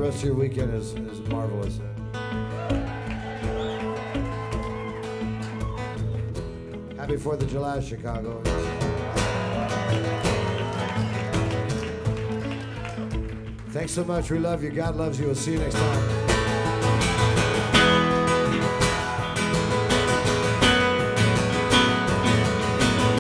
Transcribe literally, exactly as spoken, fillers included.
rest of your weekend is, is marvelous. Happy fourth of July, Chicago. Thanks so much. We love you. God loves you. We'll see you next time.